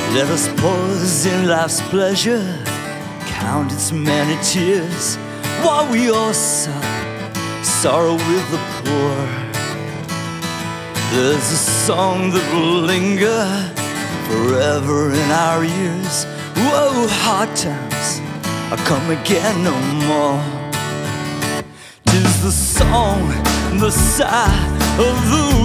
Let us pause in life's pleasure, count its many tears, while we all sorrow with the poor. There's a song that will linger forever in our ears. Whoa, hard times are come again no more. 'Tis the song, the sigh of the